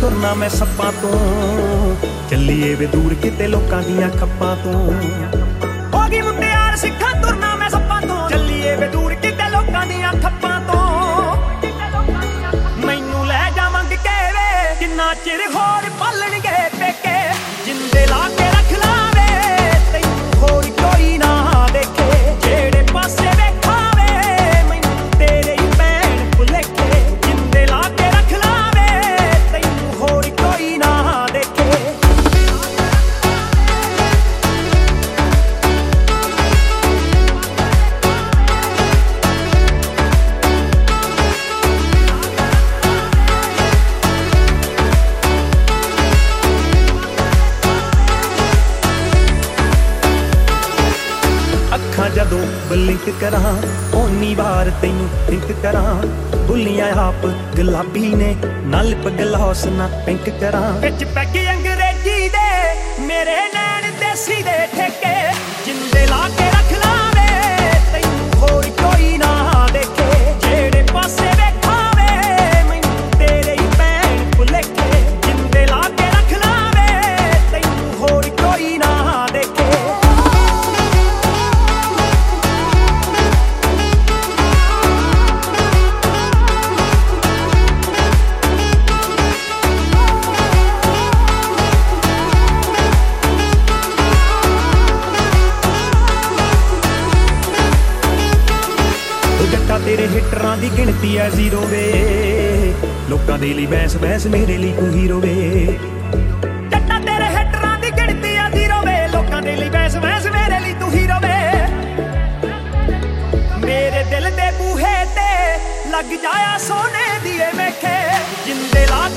ਤੁਰਨਾ ਮੈਂ ਸੱਪਾਂ ਤੋਂ, ਚੱਲੀਏ ਵੇ ਦੂਰ ਕਿਤੇ ਲੋਕਾਂ ਦੀਆਂ ਖੱਪਾਂ ਤੋਂ। ਹੋ ਗਈ ਮੁਟਿਆਰ ਸਿੱਖਾਂ ਤੁਰਨਾ ਮੈਂ ਸੱਪਾਂ ਤੋਂ, ਚੱਲੀਏ ਵੇ ਦੂਰ ਕਿਤੇ ਲੋਕਾਂ ਦੀਆਂ ਖੱਪਾਂ ਤੋਂ। ਮੈਨੂੰ ਲੈ ਜਾ ਮੰਗ ਕੇ ਵੇ ਜਿੰਨਾ ਚਿਰ ਹੋਰ ਪਾਲਣਗੇ ਪੇਕੇ, ਜਿੰਦੇ ਲਾ ਕੇ ਰੱਖ ਲਾਵੇ ਤੈਨੂੰ ਹੋਰ ਕੋਈ ਨਾ ਦੇਖੇ। ਜਿਹੜੇ ਪਾਸੇ ਵੇਖਾਵੇ ਮੈਨੂੰ ਤੇਰੇ ਹੀ ਭੈਣ ਭੁਲੇਖੇ, ਜਿੰਦੇ ਲਾ ਕੇ ਰੱਖ ਲਾਵੇ ਤੈਨੂੰ ਹੋਰ ਕੋਈ ਨਾ ਦੇਖੇ। ਅੱਖਾਂ ਜਦੋਂ ਬਲਿੰਕ ਕਰਾਂ ਓਨੀ ਵਾਰ ਤੈਨੂੰ ਥਿੰਕ ਕਰਾਂ। ਬੁੱਲੀਆਂ ਆਪ ਗੁਲਾਬੀ ਨੇ ਨਾ ਲਿਪ ਗਲੋਸ ਨਾ ਪਿੰਕ ਕਰਾਂ। ਵਿੱਚ ਪੈਗ ਅੰਗਰੇਜ਼ੀ ਦੇ ਮੇਰੇ ਨੈਣ ਦੇਸੀ ਦੇ ਠੇਕੇ, ਜਿੰਦੇ ਲਾ ਕੇ ਰੱਖ ਲਾਵੇ ਤੈਨੂੰ ਹੋਰ ਕੋਈ ਨਾ ਦੇਖੇ। ਜਿਹੜੇ ਪਾਸੇ ਵੇਖਾਵੇ ਮੈਨੂੰ ਤੇਰੇ ਹੀ ਭੈਣ ਭੁਲੇਖੇ, ਜਿੰਦੇ ਲਾ ਕੇ ਰੱਖ ਲਾਵੇ ਤੈਨੂੰ ਹੋਰ ਕੋਈ ਨਾ ਦੇਖੇ। ਜੱਟਾ ਤੇਰੇ ਹਿੱਟਰਾਂ ਦੀ ਗਿਣਤੀ ਐ ਜ਼ੀਰੋ ਵੇ, ਲੋਕਾਂ ਦੇ ਲਈ ਬੈਂਸ ਬੈਂਸ ਮੇਰੇ ਲਈ ਤੂੰ ਹੀਰੋ ਵੇ। ਜੱਟਾ ਤੇਰੇ ਹਿੱਟਰਾਂ ਦੀ ਗਿਣਤੀ ਐ ਜ਼ੀਰੋ ਵੇ, ਲੋਕਾਂ ਦੇ ਲਈ ਬੈਂਸ ਬੈਂਸ ਮੇਰੇ ਲਈ ਤੂੰ ਹੀਰੋ ਵੇ। ਮੇਰੇ ਦਿਲ ਦੇ ਬੂਹੇ ਤੇ ਲੱਗ ਜਾਇਆ ਸੋਨੇ ਦੀਏ ਮੇਖੇ, ਜਿੰਦੇ ਲਾ